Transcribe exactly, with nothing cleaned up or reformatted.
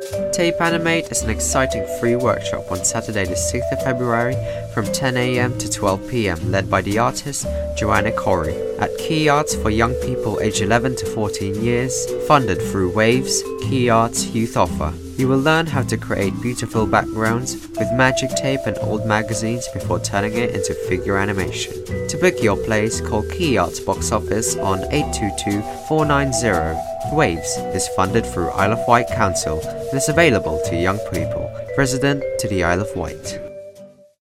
Tape Animate is an exciting free workshop on Saturday the sixth of February from ten a m to twelve p m led by the artist Joanna Corey at Key Arts for young people aged eleven to fourteen years, funded through Waves, Key Arts Youth Offer. You will learn how to create beautiful backgrounds with magic tape and old magazines before turning it into figure animation. To book your place, call Key Arts Box Office on eight two two, four nine zero. Waves is funded through Isle of Wight Council and is available to young people resident to the Isle of Wight.